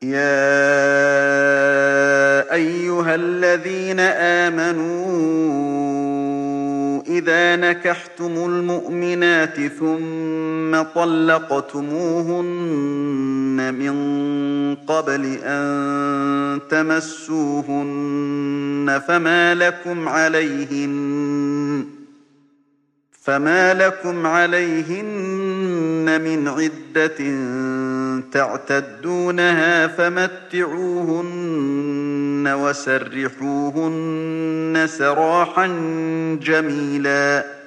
يا أيها الذين آمنوا إذا نكحتم المؤمنات ثم طلقتموهن من قبل أن تمسوهن فما لكم عليهن من عدة تعتدونها فمتعوهن وسرحوهن سراحا جميلا